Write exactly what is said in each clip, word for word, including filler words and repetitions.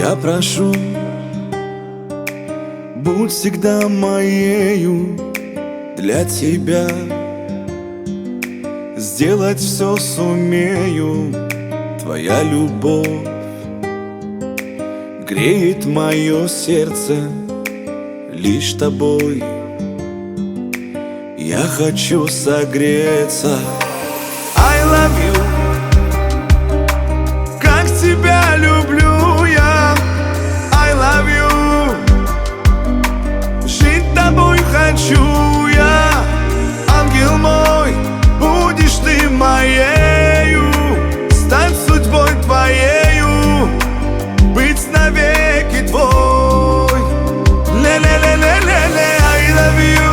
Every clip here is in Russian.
Я прошу, будь всегда моею для тебя. Сделать все сумею, твоя любовь греет мое сердце лишь тобой. Я хочу согреться. I love you, как тебя люблю я. I love you, жить тобой хочу я. Ангел мой, будешь ты моею, стать судьбой твоею, быть навеки твой. Ле-ле-ле-ле-ле-ле, I love you,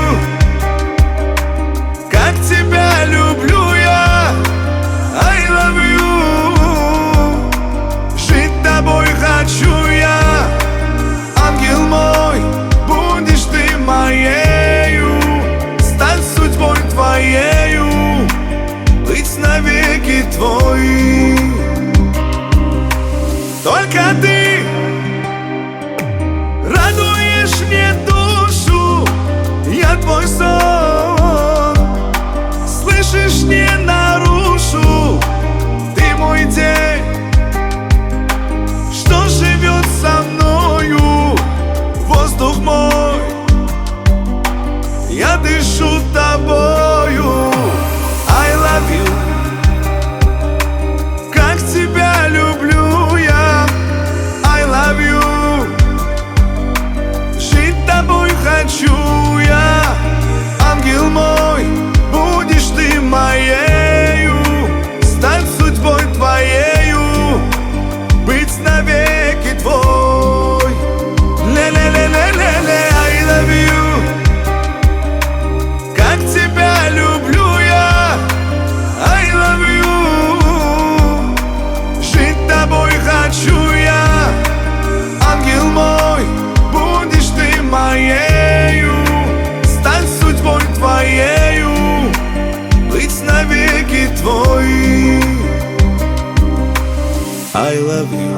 как тебя люблю я. I love you, жить тобой хочу я. Ангел мой, будешь ты моею, стать судьбой твоею, быть навеки твой. Только ты радуешь мне душу, я твой сон, слышишь, не нарушу. Ты мой день, что живет со мною, воздух мой, я дышу тобою. I love you, как тебя люблю я. I love you, жить тобой хочу я. Ангел мой, будешь ты моею, стать судьбой твоею, быть навеки твой. Ле-ле-ле-ле-ле-ле, I love you, как тебя люблю я. I love you, жить тобой хочу я. Ангел мой, будешь ты моею, стать судьбой твоею, быть навеки твой. I love you,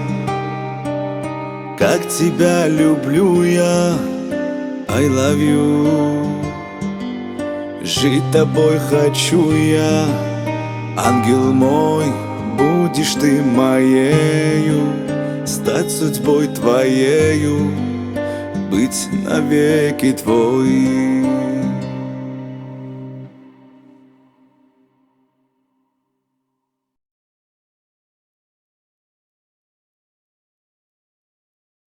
как тебя люблю я. I love you, жить тобой хочу я. Ангел мой, будешь ты моею, стать судьбой твоею, быть навеки твой.